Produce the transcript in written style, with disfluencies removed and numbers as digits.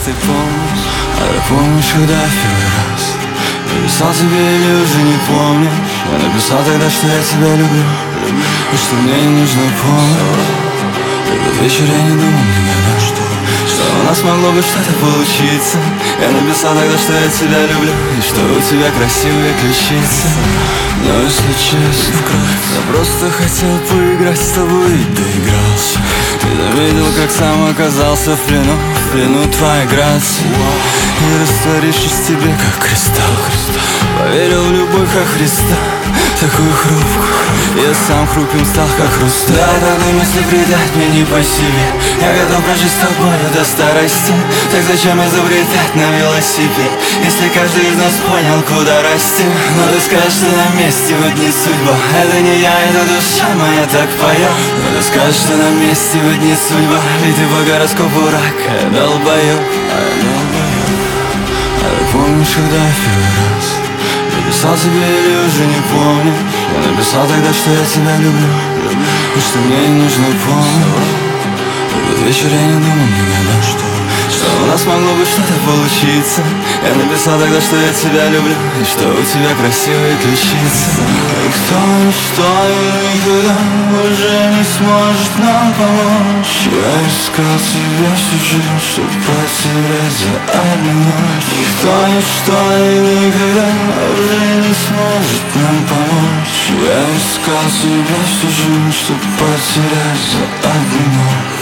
ты помнишь? А ты помнишь, когда в первый раз я писал тебе или уже не помнишь? Я написал тогда, что я тебя люблю, и что мне не нужна помощь. Этот вечер я не думал никогда, что у нас могло бы что-то получиться. Я написал тогда, что я тебя люблю, и что у тебя красивые ключицы. Но если честно, я просто хотел поиграть с тобой и доигрался. Ты заметил, как сам оказался в плену твоей грации. И растворившись в тебе, как кристалл, поверил в любовь, как Христа, такую хрупкую. Я сам хрупким стал, как хрусталь. Да, тогда мысли предать мне не по себе. Я готов прожить с тобой до старости. Так зачем изобретать на велосипед, если каждый из нас понял, куда расти? Но ты скажешь, что на месте, вот не судьба. Это не я, это душа моя так поет. Но ты скажешь, что на месте, вот не судьба. Ведь ты по гороскопу рак, а я долбоёб. А ты помнишь, когда в первый раз я писал тебе или уже не помнишь? Я написал тогда, что я тебя люблю, и что мне не нужна помощь. Этот вечер я не думал никогда, что у нас могло бы что-то получиться. Я написал тогда, что я тебя люблю, и что у тебя красивые ключицы. И кто никогда уже не сможет нам помочь. Я искал тебя всю жизнь, чтоб потерять за одну ночь. Никто никогда уже не сможет нам помочь. Я искал тебя всю жизнь, чтоб потерять за одну ночь.